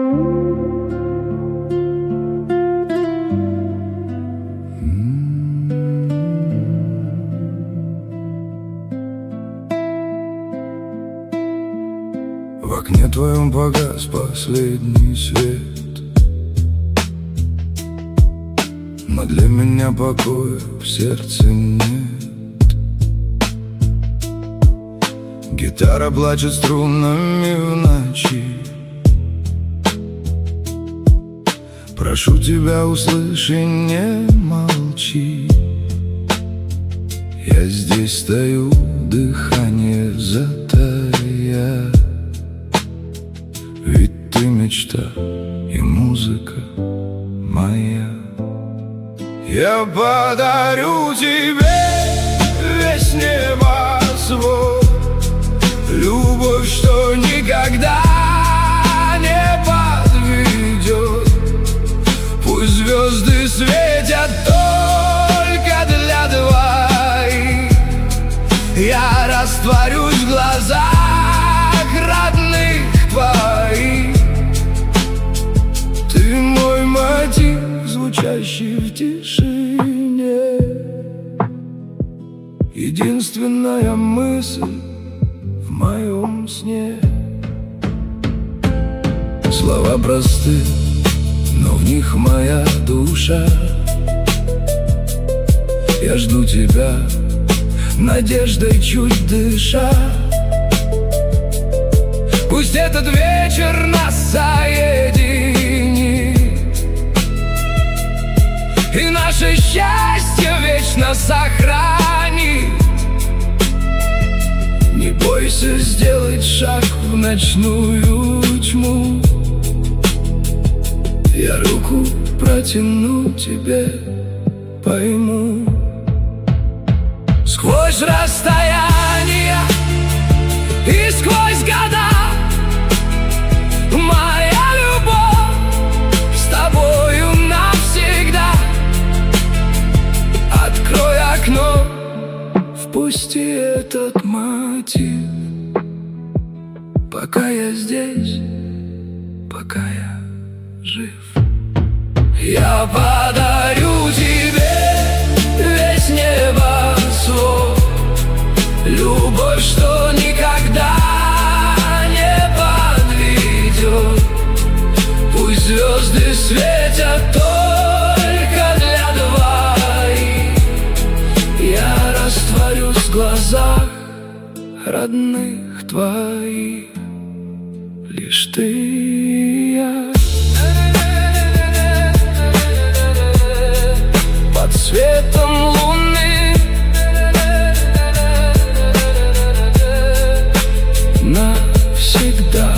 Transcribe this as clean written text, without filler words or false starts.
В окне твоем погас последний свет, но для меня покоя в сердце нет. Гитара плачет струнами в ночи. Прошу тебя, услыши, не молчи. Я здесь стою, дыхание затая, ведь ты мечта и музыка моя. Я подарю тебе весь небосвод, любовь, что никогда не подведет. Пусть звезды светят только для двоих. Я растворюсь в глазах родных твоих. Ты мой мотив, звучащий в тишине, единственная мысль в моем сне. Слова просты, но в них моя душа. Я жду тебя, надеждой чуть дыша. Пусть этот вечер нас соединит, и наше счастье вечно сохранит. Не бойся сделать шаг в ночную тьму. Я руку протяну тебе, пойму. Сквозь расстояния и сквозь года моя любовь с тобою навсегда. Открой окно, впусти этот мотив. Пока я здесь, пока я жив. Я подарю тебе весь небосвод, любовь, что никогда не подведет. Пусть звезды светят только для двоих. Я растворюсь в глазах родных твоих. Лишь ты и я. Под светом луны навсегда.